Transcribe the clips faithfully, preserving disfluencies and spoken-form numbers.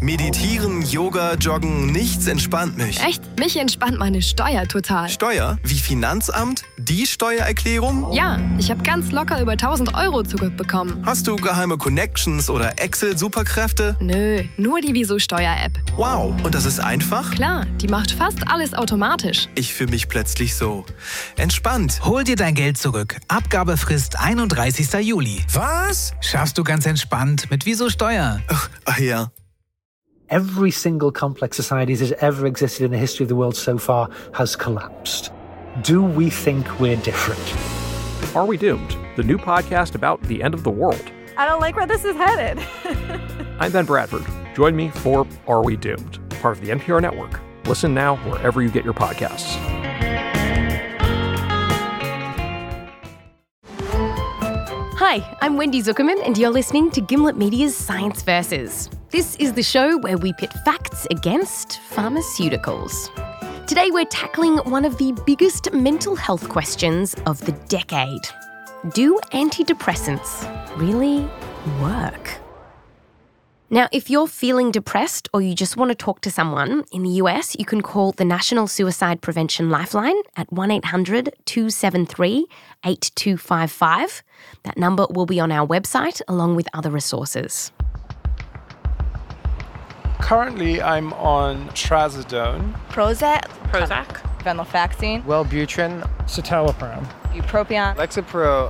Meditieren, Yoga, Joggen, nichts entspannt mich. Echt? Mich entspannt meine Steuer total. Steuer? Wie Finanzamt? Die Steuererklärung? Ja, ich habe ganz locker über tausend Euro zurückbekommen. Hast du geheime Connections oder Excel-Superkräfte? Nö, nur die Wieso-Steuer-App. Wow, und das ist einfach? Klar, die macht fast alles automatisch. Ich fühle mich plötzlich so entspannt. Hol dir dein Geld zurück. Abgabefrist einunddreißigster Juli. Was? Schaffst du ganz entspannt mit Wieso Steuer. Ach, ach ja. Every single complex society that has ever existed in the history of the world so far has collapsed. Do we think we're different? Are We Doomed? The new podcast about the end of the world. I don't like where this is headed. I'm Ben Bradford. Join me for Are We Doomed? Part of the N P R Network. Listen now wherever you get your podcasts. Hi, I'm Wendy Zuckerman, and you're listening to Gimlet Media's Science Versus. This is the show where we pit facts against pharmaceuticals. Today we're tackling one of the biggest mental health questions of the decade. Do antidepressants really work? Now, if you're feeling depressed or you just want to talk to someone, in the U S, you can call the National Suicide Prevention Lifeline at one eight hundred two seven three eight two five five. That number will be on our website along with other resources. Currently, I'm on trazodone, Prozac, Prozac, venlafaxine, Wellbutrin, citalopram, bupropion. Lexapro.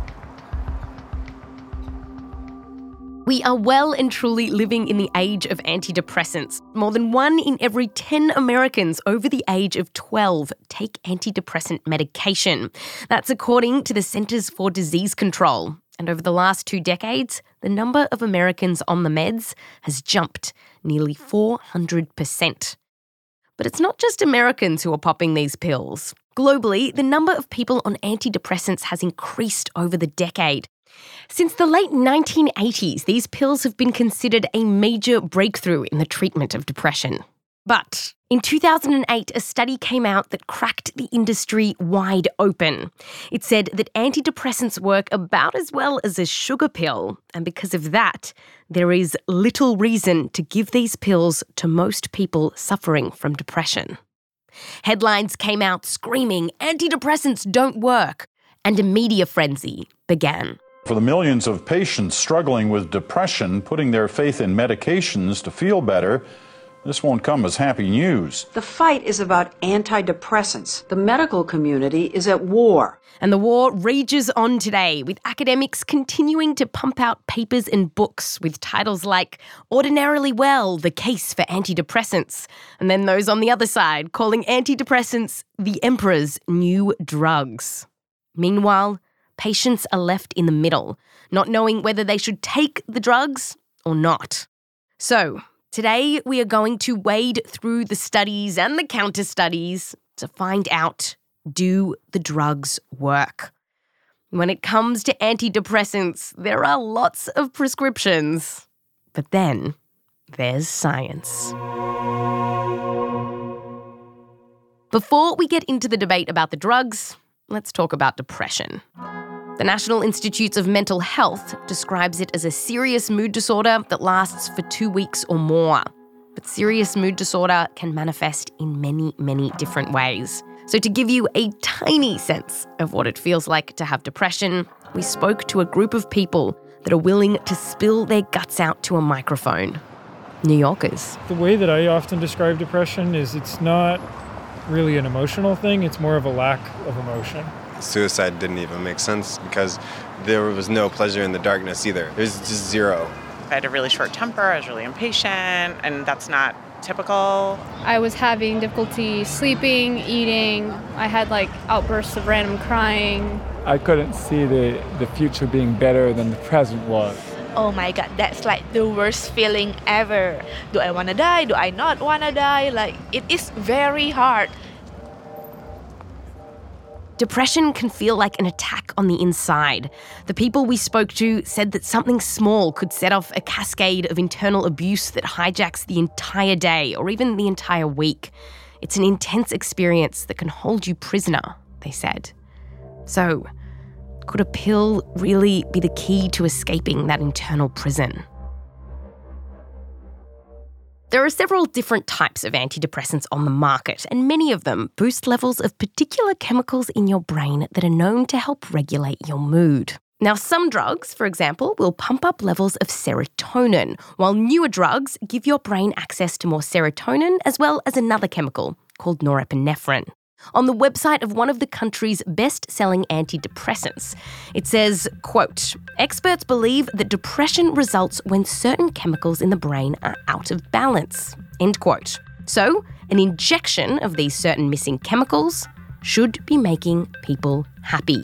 We are well and truly living in the age of antidepressants. More than one in every ten Americans over the age of twelve take antidepressant medication. That's according to the Centers for Disease Control. And over the last two decades, the number of Americans on the meds has jumped nearly four hundred percent. But it's not just Americans who are popping these pills. Globally, the number of people on antidepressants has increased over the decade. Since the late nineteen eighties, these pills have been considered a major breakthrough in the treatment of depression. But in two thousand eight, a study came out that cracked the industry wide open. It said that antidepressants work about as well as a sugar pill, and because of that, there is little reason to give these pills to most people suffering from depression. Headlines came out screaming, "Antidepressants don't work," and a media frenzy began. For the millions of patients struggling with depression, putting their faith in medications to feel better, this won't come as happy news. The fight is about antidepressants. The medical community is at war. And the war rages on today, with academics continuing to pump out papers and books with titles like Ordinarily Well, The Case for Antidepressants, and then those on the other side calling antidepressants the Emperor's New Drugs. Meanwhile, patients are left in the middle, not knowing whether they should take the drugs or not. So, today we are going to wade through the studies and the counter-studies to find out, do the drugs work? When it comes to antidepressants, there are lots of prescriptions. But then there's science. Before we get into the debate about the drugs, let's talk about depression. The National Institutes of Mental Health describes it as a serious mood disorder that lasts for two weeks or more. But serious mood disorder can manifest in many, many different ways. So to give you a tiny sense of what it feels like to have depression, we spoke to a group of people that are willing to spill their guts out to a microphone. New Yorkers. The way that I often describe depression is it's not really an emotional thing, it's more of a lack of emotion. Suicide didn't even make sense because there was no pleasure in the darkness either. It was just zero. I had a really short temper, I was really impatient, and that's not typical. I was having difficulty sleeping, eating. I had like outbursts of random crying. I couldn't see the, the future being better than the present was. Oh my God, that's like the worst feeling ever. Do I want to die? Do I not want to die? Like, it is very hard. Depression can feel like an attack on the inside. The people we spoke to said that something small could set off a cascade of internal abuse that hijacks the entire day or even the entire week. It's an intense experience that can hold you prisoner, they said. So, could a pill really be the key to escaping that internal prison? There are several different types of antidepressants on the market, and many of them boost levels of particular chemicals in your brain that are known to help regulate your mood. Now, some drugs, for example, will pump up levels of serotonin, while newer drugs give your brain access to more serotonin as well as another chemical called norepinephrine. On the website of one of the country's best-selling antidepressants, it says, quote, experts believe that depression results when certain chemicals in the brain are out of balance, end quote. So, an injection of these certain missing chemicals should be making people happy.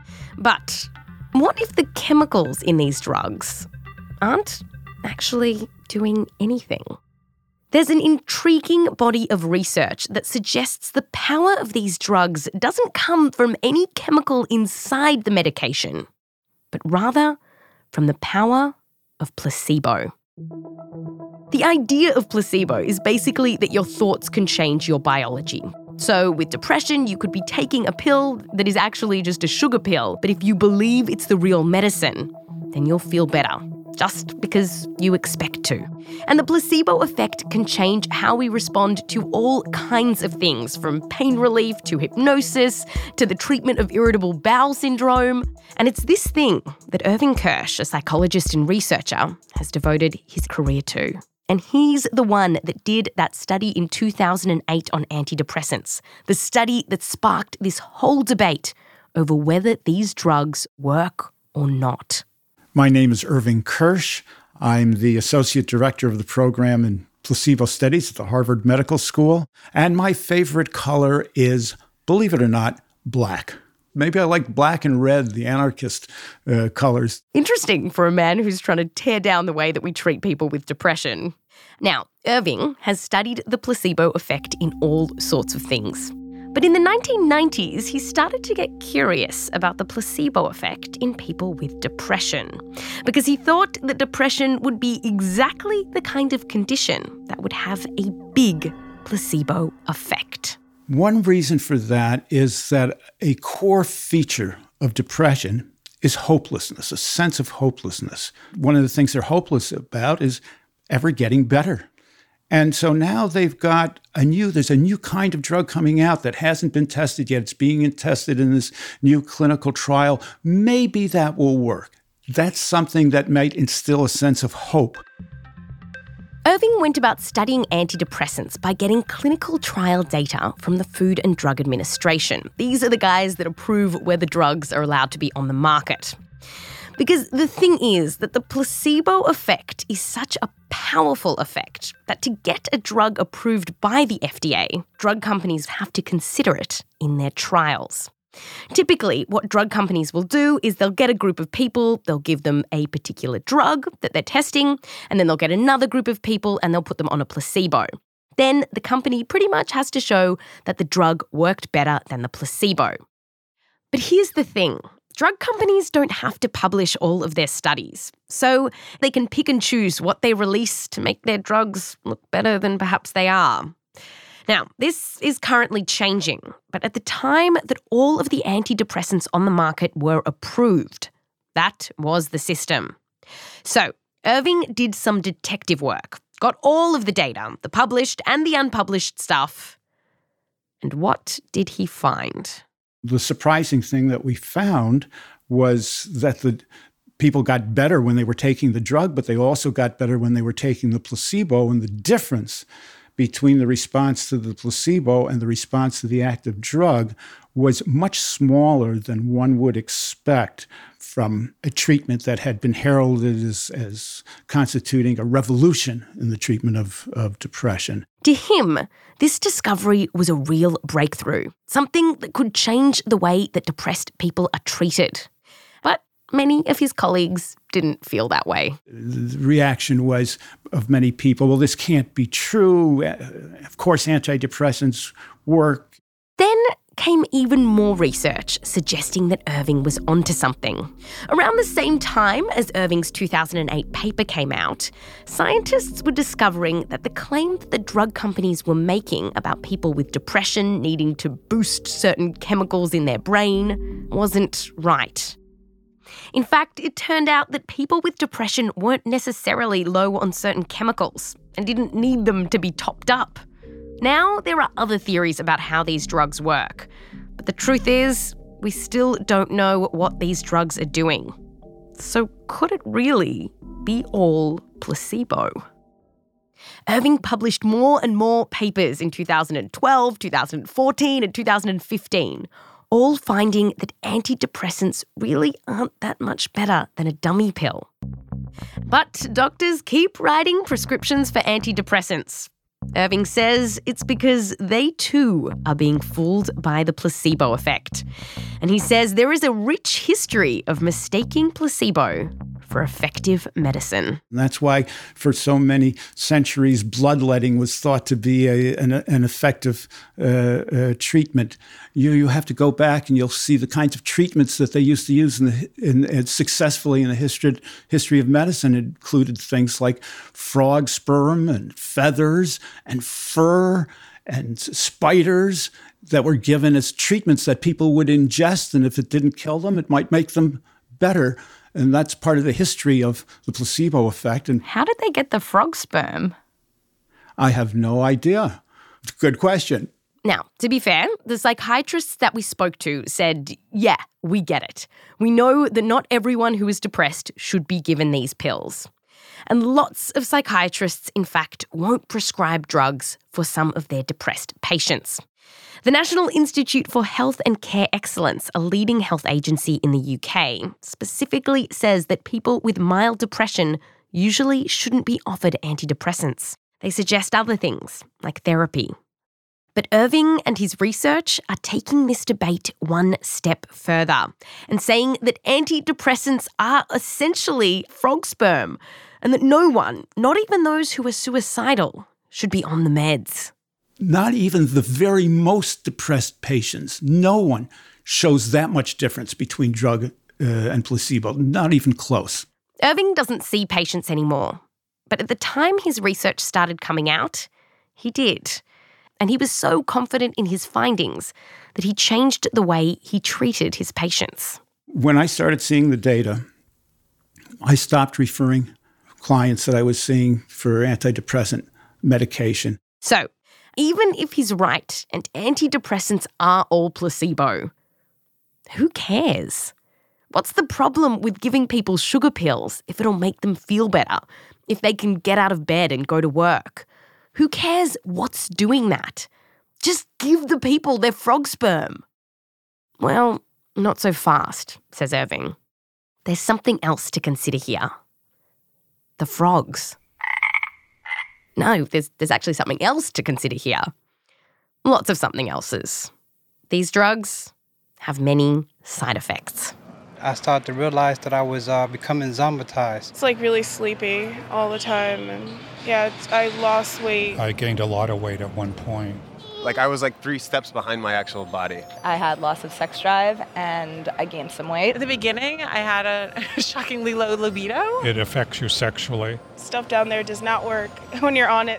But what if the chemicals in these drugs aren't actually doing anything? There's an intriguing body of research that suggests the power of these drugs doesn't come from any chemical inside the medication, but rather from the power of placebo. The idea of placebo is basically that your thoughts can change your biology. So with depression, you could be taking a pill that is actually just a sugar pill, but if you believe it's the real medicine, then you'll feel better, just because you expect to. And the placebo effect can change how we respond to all kinds of things, from pain relief to hypnosis to the treatment of irritable bowel syndrome. And it's this thing that Irving Kirsch, a psychologist and researcher, has devoted his career to. And he's the one that did that study in two thousand eight on antidepressants, the study that sparked this whole debate over whether these drugs work or not. My name is Irving Kirsch. I'm the Associate Director of the program in placebo studies at the Harvard Medical School. And my favorite color is, believe it or not, black. Maybe I like black and red, the anarchist uh, colors. Interesting for a man who's trying to tear down the way that we treat people with depression. Now, Irving has studied the placebo effect in all sorts of things. But in the nineteen nineties, he started to get curious about the placebo effect in people with depression, because he thought that depression would be exactly the kind of condition that would have a big placebo effect. One reason for that is that a core feature of depression is hopelessness, a sense of hopelessness. One of the things they're hopeless about is ever getting better. And so now they've got a new, there's a new kind of drug coming out that hasn't been tested yet. It's being tested in this new clinical trial. Maybe that will work. That's something that might instill a sense of hope. Irving went about studying antidepressants by getting clinical trial data from the Food and Drug Administration. These are the guys that approve whether drugs are allowed to be on the market. Because the thing is that the placebo effect is such a powerful effect that to get a drug approved by the F D A, drug companies have to consider it in their trials. Typically, what drug companies will do is they'll get a group of people, they'll give them a particular drug that they're testing, and then they'll get another group of people and they'll put them on a placebo. Then the company pretty much has to show that the drug worked better than the placebo. But here's the thing. Drug companies don't have to publish all of their studies, so they can pick and choose what they release to make their drugs look better than perhaps they are. Now, this is currently changing, but at the time that all of the antidepressants on the market were approved, that was the system. So, Irving did some detective work, got all of the data, the published and the unpublished stuff. And what did he find? The surprising thing that we found was that the people got better when they were taking the drug, but they also got better when they were taking the placebo. And the difference between the response to the placebo and the response to the active drug was much smaller than one would expect from a treatment that had been heralded as, as constituting a revolution in the treatment of, of depression. To him, this discovery was a real breakthrough, something that could change the way that depressed people are treated. But many of his colleagues didn't feel that way. The reaction was of many people, well, this can't be true. Of course, antidepressants work. Then came even more research suggesting that Irving was onto something. Around the same time as Irving's two thousand eight paper came out, scientists were discovering that the claim that the drug companies were making about people with depression needing to boost certain chemicals in their brain wasn't right. In fact, it turned out that people with depression weren't necessarily low on certain chemicals and didn't need them to be topped up. Now, there are other theories about how these drugs work. But the truth is, we still don't know what these drugs are doing. So could it really be all placebo? Irving published more and more papers in two thousand twelve, two thousand fourteen and two thousand fifteen, all finding that antidepressants really aren't that much better than a dummy pill. But doctors keep writing prescriptions for antidepressants. Irving says it's because they too are being fooled by the placebo effect. And he says there is a rich history of mistaking placebo for effective medicine. And that's why for so many centuries, bloodletting was thought to be a, an, an effective uh, uh, treatment. You, you have to go back and you'll see the kinds of treatments that they used to use in the, in, in successfully in the history, history of medicine. It included things like frog sperm and feathers and fur and spiders that were given as treatments that people would ingest. And if it didn't kill them, it might make them better. And that's part of the history of the placebo effect. And how did they get the frog sperm? I have no idea. Good question. Now, to be fair, the psychiatrists that we spoke to said, yeah, we get it. We know that not everyone who is depressed should be given these pills. And lots of psychiatrists, in fact, won't prescribe drugs for some of their depressed patients. The National Institute for Health and Care Excellence, a leading health agency in the U K, specifically says that people with mild depression usually shouldn't be offered antidepressants. They suggest other things, like therapy. But Irving and his research are taking this debate one step further and saying that antidepressants are essentially frog sperm and that no one, not even those who are suicidal, should be on the meds. Not even the very most depressed patients. No one shows that much difference between drug uh, and placebo, not even close. Irving doesn't see patients anymore. But at the time his research started coming out, he did. And he was so confident in his findings that he changed the way he treated his patients. When I started seeing the data, I stopped referring clients that I was seeing for antidepressant medication. So, even if he's right and antidepressants are all placebo, who cares? What's the problem with giving people sugar pills if it'll make them feel better, if they can get out of bed and go to work? Who cares what's doing that? Just give the people their frog sperm. Well, not so fast, says Irving. There's something else to consider here. The frogs. No, there's there's actually something else to consider here. Lots of something else's. These drugs have many side effects. I started to realize that I was uh, becoming zombietized. It's like really sleepy all the time, and yeah, it's, I lost weight. I gained a lot of weight at one point. Like I was like three steps behind my actual body. I had loss of sex drive and I gained some weight. At the beginning, I had a shockingly low libido. It affects you sexually. Stuff down there does not work when you're on it.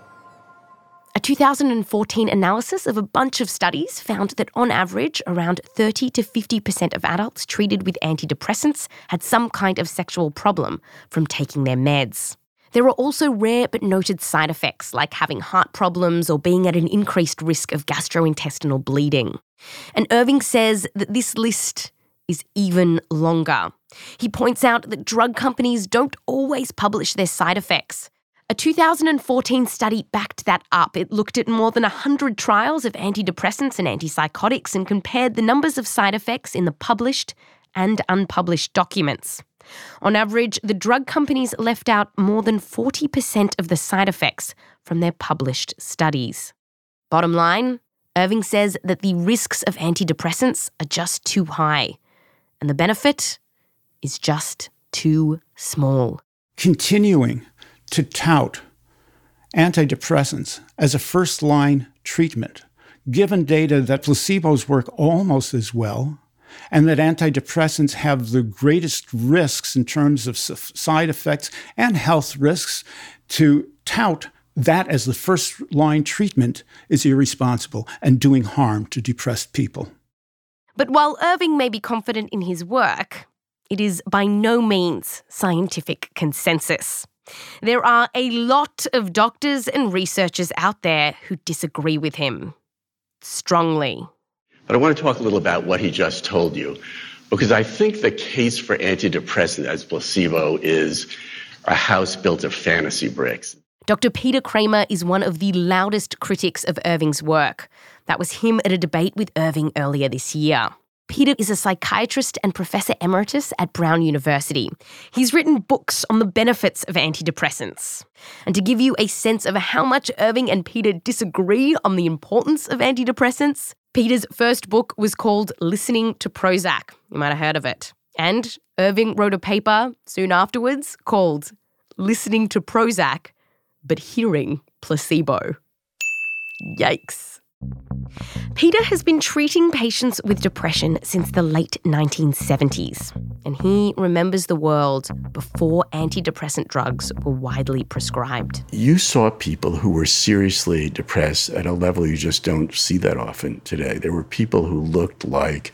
A two thousand fourteen analysis of a bunch of studies found that on average, around thirty to fifty percent of adults treated with antidepressants had some kind of sexual problem from taking their meds. There are also rare but noted side effects like having heart problems or being at an increased risk of gastrointestinal bleeding. And Irving says that this list is even longer. He points out that drug companies don't always publish their side effects. A two thousand fourteen study backed that up. It looked at more than one hundred trials of antidepressants and antipsychotics and compared the numbers of side effects in the published and unpublished documents. On average, the drug companies left out more than forty percent of the side effects from their published studies. Bottom line, Irving says that the risks of antidepressants are just too high, and the benefit is just too small. Continuing to tout antidepressants as a first-line treatment, given data that placebos work almost as well, and that antidepressants have the greatest risks in terms of side effects and health risks, to tout that as the first-line treatment is irresponsible and doing harm to depressed people. But while Irving may be confident in his work, it is by no means scientific consensus. There are a lot of doctors and researchers out there who disagree with him. Strongly. But I want to talk a little about what he just told you, because I think the case for antidepressant as placebo is a house built of fantasy bricks. Doctor Peter Kramer is one of the loudest critics of Irving's work. That was him at a debate with Irving earlier this year. Peter is a psychiatrist and professor emeritus at Brown University. He's written books on the benefits of antidepressants. And to give you a sense of how much Irving and Peter disagree on the importance of antidepressants, Peter's first book was called Listening to Prozac. You might have heard of it. And Irving wrote a paper soon afterwards called Listening to Prozac, but hearing placebo. Yikes. Peter has been treating patients with depression since the late nineteen seventies, and he remembers the world before antidepressant drugs were widely prescribed. You saw people who were seriously depressed at a level you just don't see that often today. There were people who looked like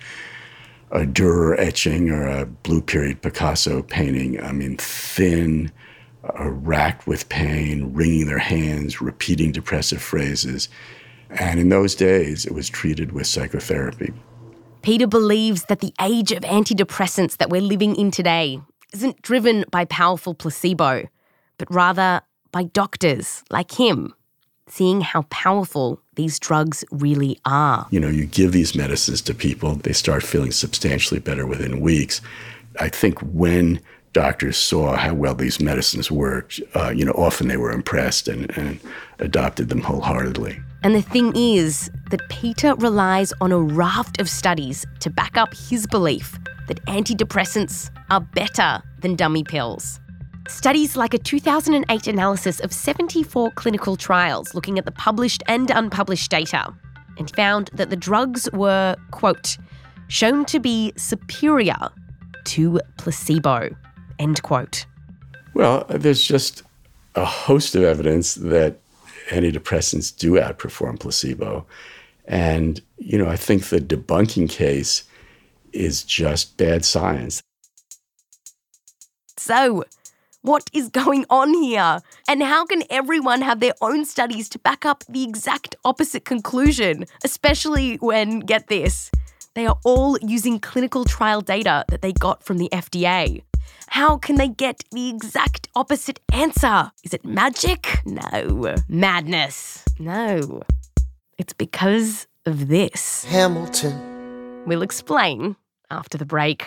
a Dürer etching or a Blue Period Picasso painting. I mean, thin, uh, racked with pain, wringing their hands, repeating depressive phrases. And in those days, it was treated with psychotherapy. Peter believes that the age of antidepressants that we're living in today isn't driven by powerful placebo, but rather by doctors like him, seeing how powerful these drugs really are. You know, you give these medicines to people, they start feeling substantially better within weeks. I think when doctors saw how well these medicines worked, uh, you know, often they were impressed and, and adopted them wholeheartedly. And the thing is that Peter relies on a raft of studies to back up his belief that antidepressants are better than dummy pills. Studies like a two thousand eight analysis of seventy-four clinical trials looking at the published and unpublished data and found that the drugs were, quote, shown to be superior to placebo, end quote. Well, there's just a host of evidence that antidepressants do outperform placebo. And, you know, I think the debunking case is just bad science. So, what is going on here? And how can everyone have their own studies to back up the exact opposite conclusion? Especially when, get this, they are all using clinical trial data that they got from the F D A. How can they get the exact opposite answer? Is it magic? No. Madness? No. It's because of this. Hamilton. We'll explain after the break.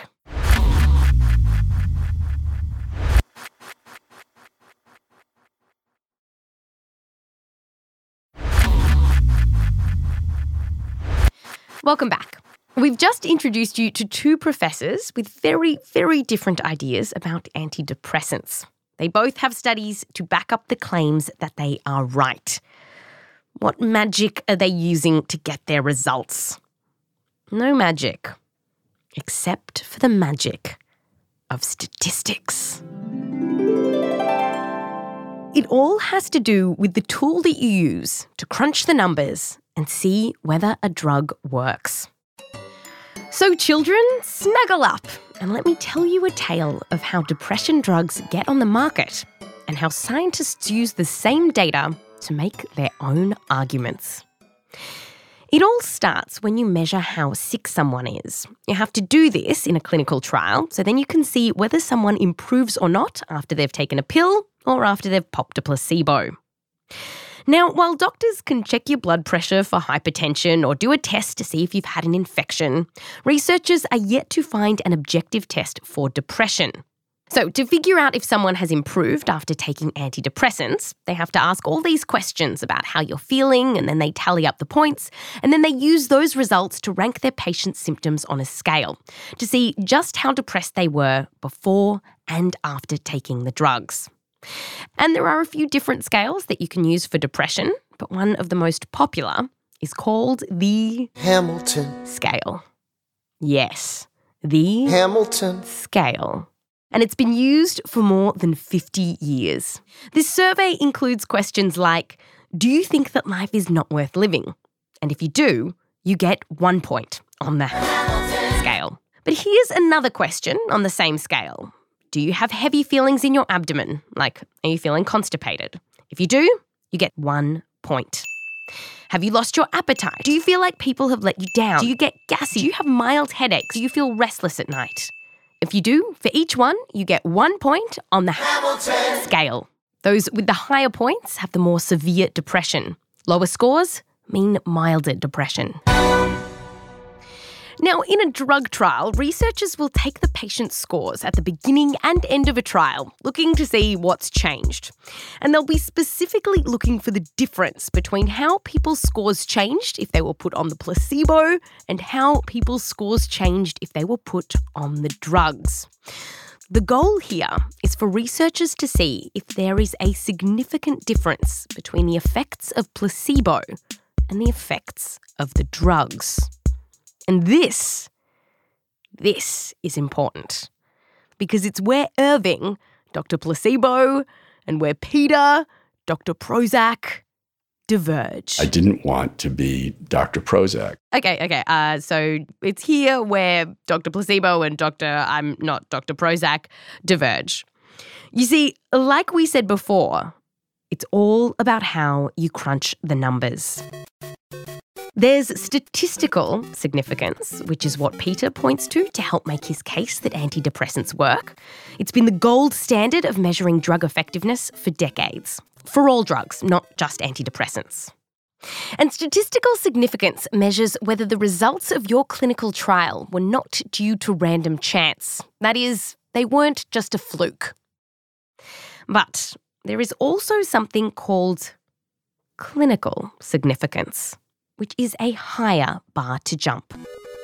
Welcome back. We've just introduced you to two professors with very, very different ideas about antidepressants. They both have studies to back up the claims that they are right. What magic are they using to get their results? No magic, except for the magic of statistics. It all has to do with the tool that you use to crunch the numbers and see whether a drug works. So children, snuggle up and let me tell you a tale of how depression drugs get on the market and how scientists use the same data to make their own arguments. It all starts when you measure how sick someone is. You have to do this in a clinical trial, so then you can see whether someone improves or not after they've taken a pill or after they've popped a placebo. Now, while doctors can check your blood pressure for hypertension or do a test to see if you've had an infection, researchers are yet to find an objective test for depression. So, to figure out if someone has improved after taking antidepressants, they have to ask all these questions about how you're feeling, and then they tally up the points, and then they use those results to rank their patient's symptoms on a scale to see just how depressed they were before and after taking the drugs. And there are a few different scales that you can use for depression, but one of the most popular is called the Hamilton scale. Yes, the Hamilton scale. And it's been used for more than fifty years. This survey includes questions like, do you think that life is not worth living? And if you do, you get one point on the Hamilton scale. But here's another question on the same scale. Do you have heavy feelings in your abdomen? Like, are you feeling constipated? If you do, you get one point. Have you lost your appetite? Do you feel like people have let you down? Do you get gassy? Do you have mild headaches? Do you feel restless at night? If you do, for each one, you get one point on the Hamilton scale. Those with the higher points have the more severe depression. Lower scores mean milder depression. Now, in a drug trial, researchers will take the patient's scores at the beginning and end of a trial, looking to see what's changed. And they'll be specifically looking for the difference between how people's scores changed if they were put on the placebo and how people's scores changed if they were put on the drugs. The goal here is for researchers to see if there is a significant difference between the effects of placebo and the effects of the drugs. And this, this is important because it's where Irving, Doctor Placebo, and where Peter, Doctor Prozac, diverge. I didn't want to be Doctor Prozac. Okay, okay. Uh, so it's here where Doctor Placebo and Doctor I'm not Doctor Prozac diverge. You see, like we said before, it's all about how you crunch the numbers. There's statistical significance, which is what Peter points to to help make his case that antidepressants work. It's been the gold standard of measuring drug effectiveness for decades. For all drugs, not just antidepressants. And statistical significance measures whether the results of your clinical trial were not due to random chance. That is, they weren't just a fluke. But there is also something called clinical significance, which is a higher bar to jump.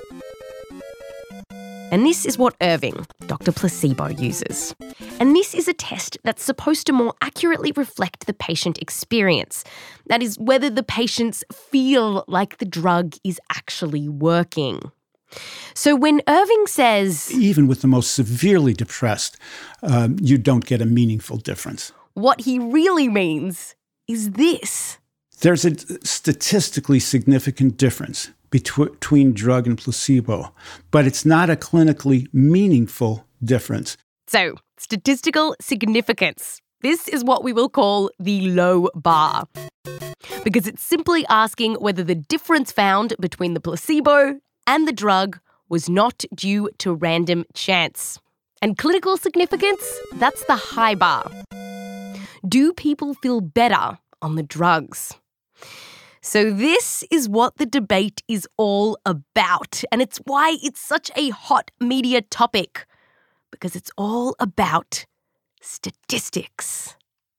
And this is what Irving, Doctor Placebo, uses. And this is a test that's supposed to more accurately reflect the patient experience. That is, whether the patients feel like the drug is actually working. So when Irving says, even with the most severely depressed, um, you don't get a meaningful difference. What he really means is this. There's a statistically significant difference between drug and placebo, but it's not a clinically meaningful difference. So, statistical significance. This is what we will call the low bar, because it's simply asking whether the difference found between the placebo and the drug was not due to random chance. And clinical significance, that's the high bar. Do people feel better on the drugs? So this is what the debate is all about, and it's why it's such a hot media topic, because it's all about statistics.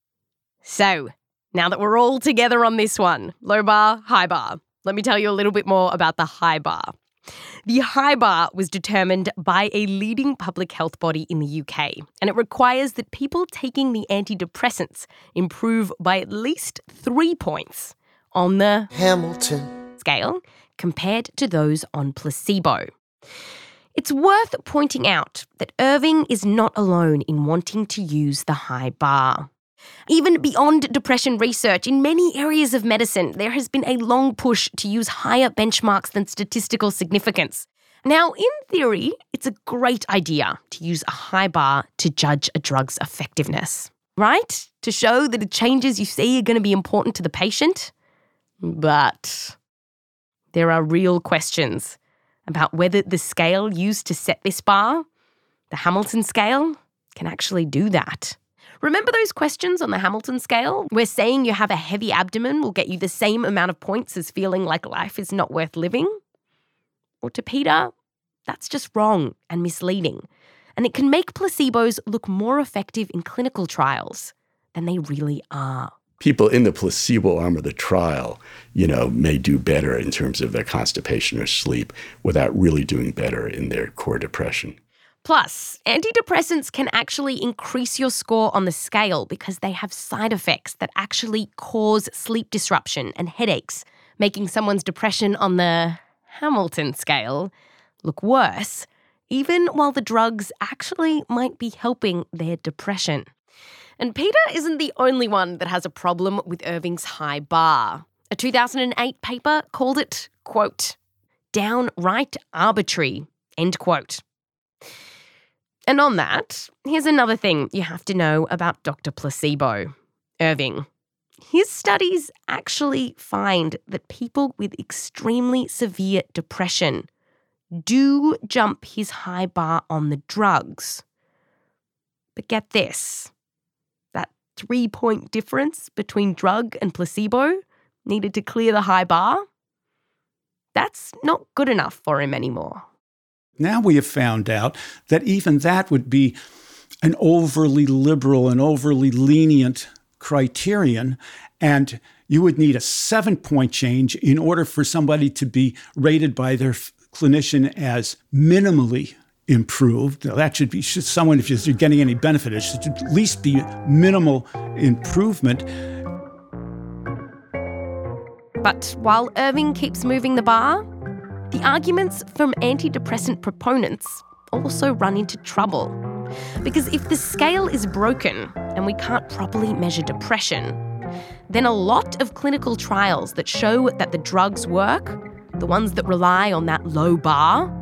So, now that we're all together on this one, low bar, high bar, let me tell you a little bit more about the high bar. The high bar was determined by a leading public health body in the U K, and it requires that people taking the antidepressants improve by at least three points on the Hamilton scale compared to those on placebo. It's worth pointing out that Irving is not alone in wanting to use the high bar. Even beyond depression research, in many areas of medicine, there has been a long push to use higher benchmarks than statistical significance. Now, in theory, it's a great idea to use a high bar to judge a drug's effectiveness, right? To show that the changes you see are going to be important to the patient. But there are real questions about whether the scale used to set this bar, the Hamilton scale, can actually do that. Remember those questions on the Hamilton scale where saying you have a heavy abdomen will get you the same amount of points as feeling like life is not worth living? Or to Peter, that's just wrong and misleading, and it can make placebos look more effective in clinical trials than they really are. People in the placebo arm of the trial, you know, may do better in terms of their constipation or sleep without really doing better in their core depression. Plus, antidepressants can actually increase your score on the scale because they have side effects that actually cause sleep disruption and headaches, making someone's depression on the Hamilton scale look worse, even while the drugs actually might be helping their depression. And Peter isn't the only one that has a problem with Irving's high bar. A two thousand eight paper called it, quote, downright arbitrary, end quote. And on that, here's another thing you have to know about Doctor Placebo, Irving. His studies actually find that people with extremely severe depression do jump his high bar on the drugs. But get this, that three-point difference between drug and placebo needed to clear the high bar, that's not good enough for him anymore. Now we have found out that even that would be an overly liberal and overly lenient criterion, and you would need a seven-point change in order for somebody to be rated by their f- clinician as minimally improved. Now, that should be should someone, if you're getting any benefit, it should at least be minimal improvement. But while Irving keeps moving the bar, the arguments from antidepressant proponents also run into trouble. Because if the scale is broken and we can't properly measure depression, then a lot of clinical trials that show that the drugs work, the ones that rely on that low bar,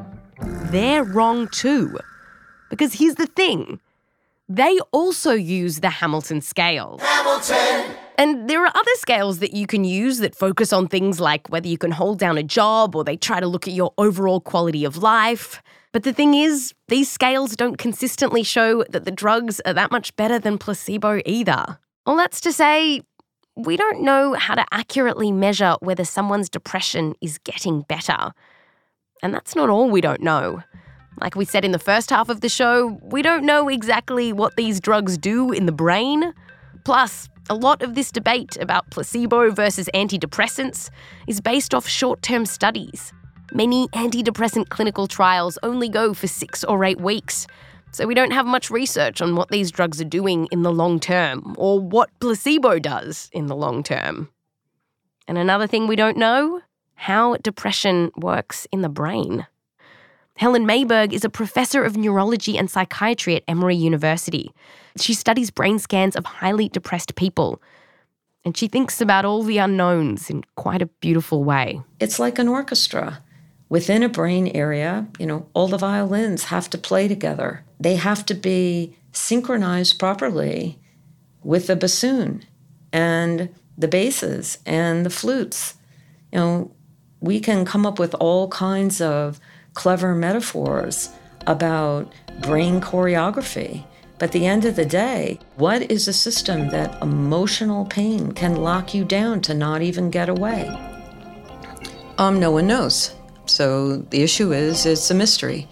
they're wrong too. Because here's the thing, they also use the Hamilton scale. Hamilton! And there are other scales that you can use that focus on things like whether you can hold down a job, or they try to look at your overall quality of life. But the thing is, these scales don't consistently show that the drugs are that much better than placebo either. All that's to say, we don't know how to accurately measure whether someone's depression is getting better. And that's not all we don't know. Like we said in the first half of the show, we don't know exactly what these drugs do in the brain. Plus, a lot of this debate about placebo versus antidepressants is based off short-term studies. Many antidepressant clinical trials only go for six or eight weeks, so we don't have much research on what these drugs are doing in the long term, or what placebo does in the long term. And another thing we don't know, how depression works in the brain. Helen Mayberg is a professor of neurology and psychiatry at Emory University. She studies brain scans of highly depressed people, and she thinks about all the unknowns in quite a beautiful way. It's like an orchestra. Within a brain area, you know, all the violins have to play together. They have to be synchronized properly with the bassoon and the basses and the flutes. You know, we can come up with all kinds of clever metaphors about brain choreography. But at the end of the day, what is a system that emotional pain can lock you down to not even get away? Um, no one knows. So the issue is, it's a mystery.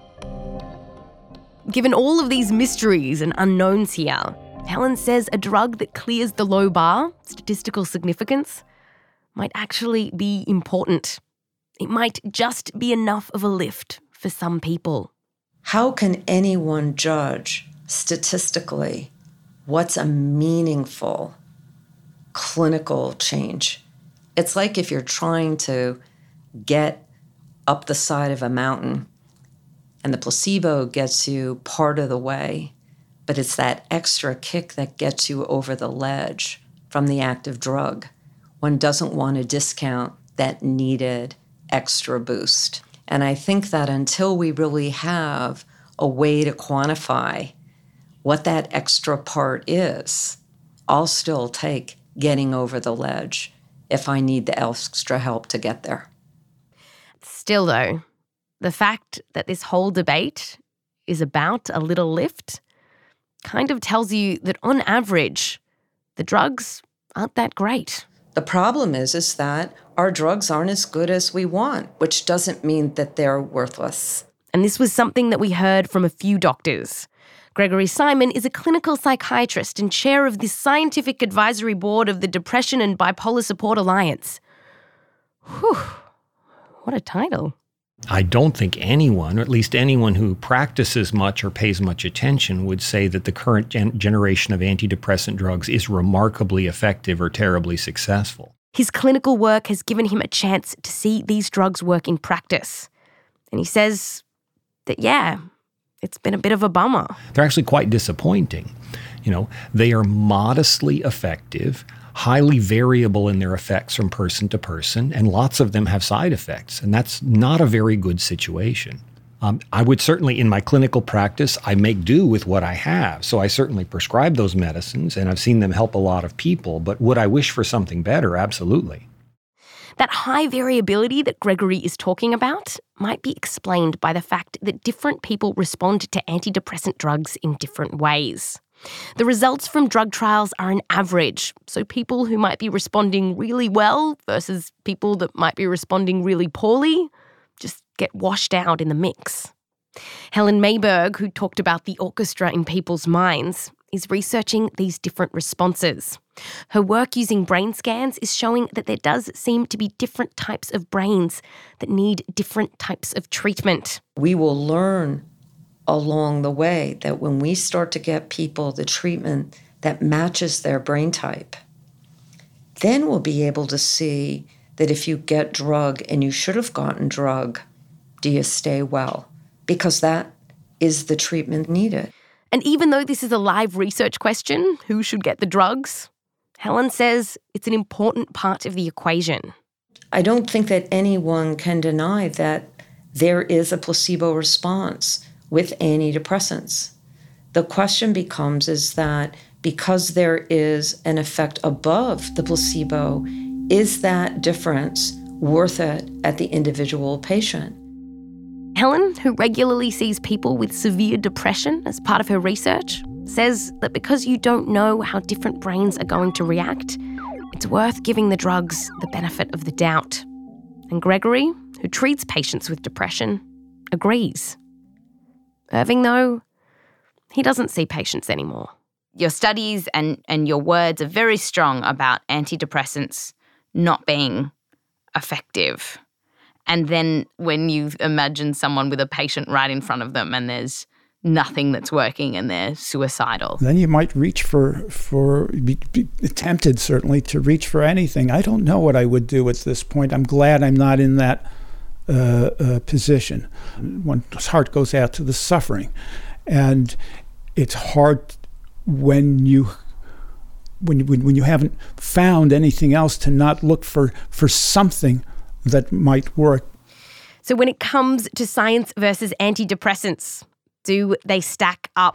Given all of these mysteries and unknowns here, Helen says a drug that clears the low bar, statistical significance, might actually be important. It might just be enough of a lift for some people. How can anyone judge statistically what's a meaningful clinical change? It's like if you're trying to get up the side of a mountain and the placebo gets you part of the way, but it's that extra kick that gets you over the ledge from the active drug. One doesn't want to discount that needed extra boost. And I think that until we really have a way to quantify what that extra part is, I'll still take getting over the ledge if I need the extra help to get there. Still though, the fact that this whole debate is about a little lift kind of tells you that on average, the drugs aren't that great. The problem is, is that our drugs aren't as good as we want, which doesn't mean that they're worthless. And this was something that we heard from a few doctors. Gregory Simon is a clinical psychiatrist and chair of the Scientific Advisory Board of the Depression and Bipolar Support Alliance. Whew, what a title. I don't think anyone, or at least anyone who practices much or pays much attention, would say that the current gen- generation of antidepressant drugs is remarkably effective or terribly successful. His clinical work has given him a chance to see these drugs work in practice. And he says that, yeah, it's been a bit of a bummer. They're actually quite disappointing. You know, they are modestly effective, highly variable in their effects from person to person, and lots of them have side effects, and that's not a very good situation. Um, I would certainly, in my clinical practice, I make do with what I have. So I certainly prescribe those medicines, and I've seen them help a lot of people. But would I wish for something better? Absolutely. That high variability that Gregory is talking about might be explained by the fact that different people respond to antidepressant drugs in different ways. The results from drug trials are an average, so people who might be responding really well versus people that might be responding really poorly just get washed out in the mix. Helen Mayberg, who talked about the orchestra in people's minds, is researching these different responses. Her work using brain scans is showing that there does seem to be different types of brains that need different types of treatment. We will learn along the way that when we start to get people the treatment that matches their brain type, then we'll be able to see that if you get drug and you should have gotten drug, do you stay well? Because that is the treatment needed. And even though this is a live research question, who should get the drugs? Helen says it's an important part of the equation. I don't think that anyone can deny that there is a placebo response with antidepressants. The question becomes is that because there is an effect above the placebo, is that difference worth it at the individual patient? Helen, who regularly sees people with severe depression as part of her research, says that because you don't know how different brains are going to react, it's worth giving the drugs the benefit of the doubt. And Gregory, who treats patients with depression, agrees. Irving, though, he doesn't see patients anymore. Your studies and, and your words are very strong about antidepressants not being effective. And then when you imagine someone with a patient right in front of them and there's nothing that's working and they're suicidal. Then you might reach for, for be, be tempted certainly to reach for anything. I don't know what I would do at this point. I'm glad I'm not in that uh, uh, position. One's heart goes out to the suffering. And it's hard when you when you, when you haven't found anything else to not look for, for something that might work. So when it comes to science versus antidepressants, do they stack up?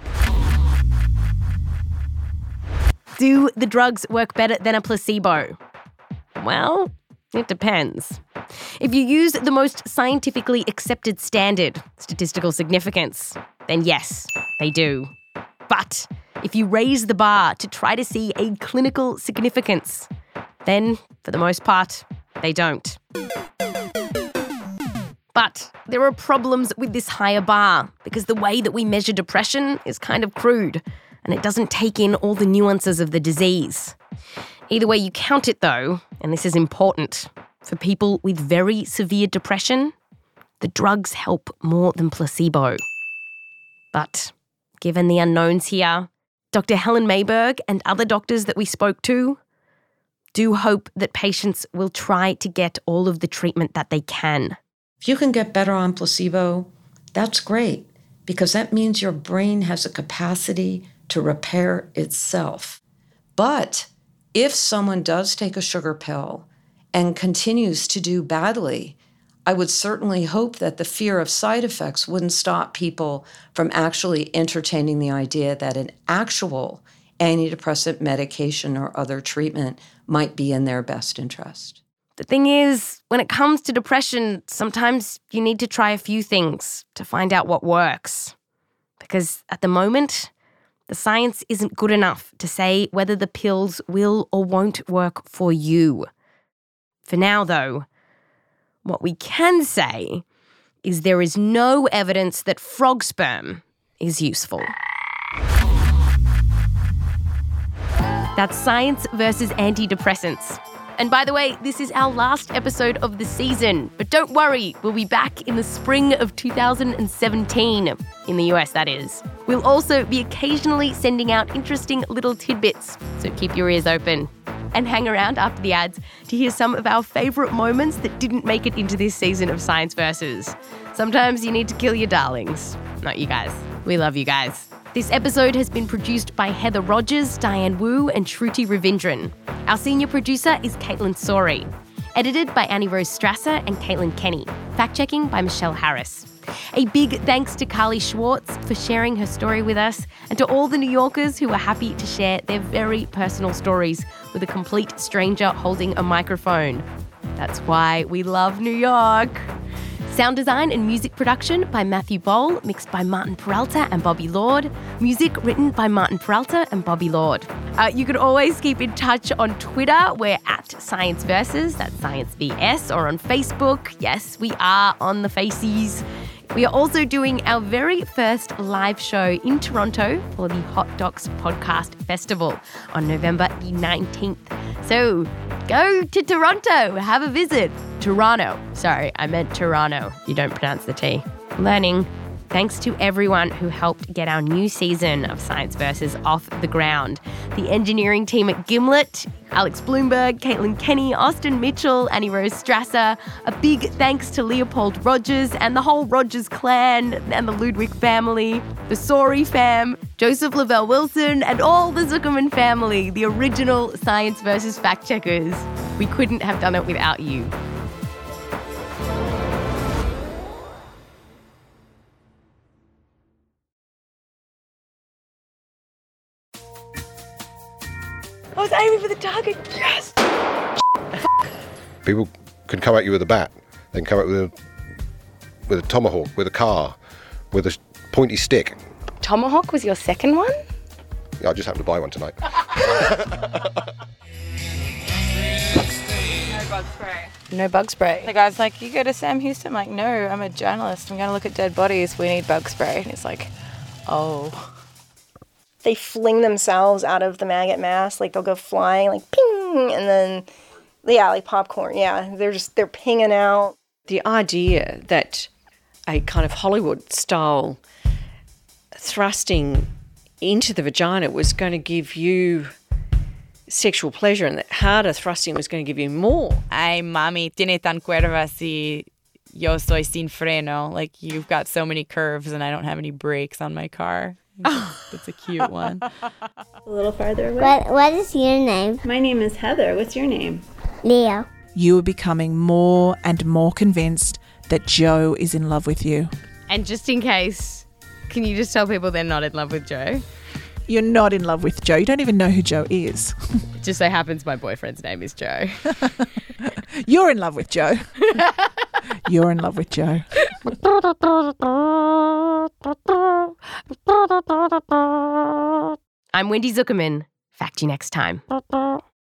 Do the drugs work better than a placebo? Well, it depends. If you use the most scientifically accepted standard, statistical significance, then yes, they do. But if you raise the bar to try to see a clinical significance, then for the most part, they don't. But there are problems with this higher bar because the way that we measure depression is kind of crude and it doesn't take in all the nuances of the disease. Either way you count it though, and this is important, for people with very severe depression, the drugs help more than placebo. But given the unknowns here, Doctor Helen Mayberg and other doctors that we spoke to do hope that patients will try to get all of the treatment that they can. If you can get better on placebo, that's great, because that means your brain has a capacity to repair itself. But if someone does take a sugar pill and continues to do badly, I would certainly hope that the fear of side effects wouldn't stop people from actually entertaining the idea that an actual antidepressant medication or other treatment might be in their best interest. The thing is, when it comes to depression, sometimes you need to try a few things to find out what works. Because at the moment, the science isn't good enough to say whether the pills will or won't work for you. For now, though, what we can say is there is no evidence that frog sperm is useful. That's Science versus Antidepressants. And by the way, this is our last episode of the season. But don't worry, we'll be back in the spring of two thousand seventeen, in the U S that is. We'll also be occasionally sending out interesting little tidbits, so keep your ears open. And hang around after the ads to hear some of our favourite moments that didn't make it into this season of Science Versus. Sometimes you need to kill your darlings. Not you guys. We love you guys. This episode has been produced by Heather Rogers, Diane Wu, and Shruti Ravindran. Our senior producer is Caitlin Sori. Edited by Annie Rose Strasser and Caitlin Kenny. fact-checking by Michelle Harris. A big thanks to Carly Schwartz for sharing her story with us, and to all the New Yorkers who were happy to share their very personal stories with a complete stranger holding a microphone. That's why we love New York. Sound design and music production by Matthew Boll, mixed by Martin Peralta and Bobby Lord. Music written by Martin Peralta and Bobby Lord. Uh, you can always keep in touch on Twitter. We're at Science Versus, that's Science V S, or on Facebook. Yes, we are on the Faces. We are also doing our very first live show in Toronto for the Hot Docs Podcast Festival on November the nineteenth. So go to Toronto, have a visit. Toronto. Sorry, I meant Toronto. You don't pronounce the T. Learning. Thanks to everyone who helped get our new season of Science Versus off the ground. The engineering team at Gimlet, Alex Bloomberg, Caitlin Kenny, Austin Mitchell, Annie Rose Strasser. A big thanks to Leopold Rogers and the whole Rogers clan and the Ludwig family, the Sorry fam, Joseph Lavelle Wilson, and all the Zuckerman family, the original Science Versus fact checkers. We couldn't have done it without you. I was aiming for the target. Yes! People can come at you with a bat. They can come at you with a, with a tomahawk, with a car, with a pointy stick. Tomahawk was your second one? Yeah, I just happened to buy one tonight. No bug spray. No bug spray. The guy's like, you go to Sam Houston? I'm like, no, I'm a journalist. I'm going to look at dead bodies. We need bug spray. And he's like, oh. They fling themselves out of the maggot mass. Like, they'll go flying, like, ping, and then, yeah, like popcorn. Yeah, they're just, they're pinging out. The idea that a kind of Hollywood-style thrusting into the vagina was going to give you sexual pleasure and that harder thrusting was going to give you more. Ay, mami, tiene tan curvas y yo soy sin freno. Like, you've got so many curves and I don't have any brakes on my car. That's a cute one. A little farther away. What, what is your name? My name is Heather. What's your name? Leo. You are becoming more and more convinced that Joe is in love with you. And just in case, can you just tell people they're not in love with Joe? You're not in love with Joe. You don't even know who Joe is. It just so happens my boyfriend's name is Joe. You're in love with Joe. You're in love with Joe. I'm Wendy Zuckerman. Fact you next time.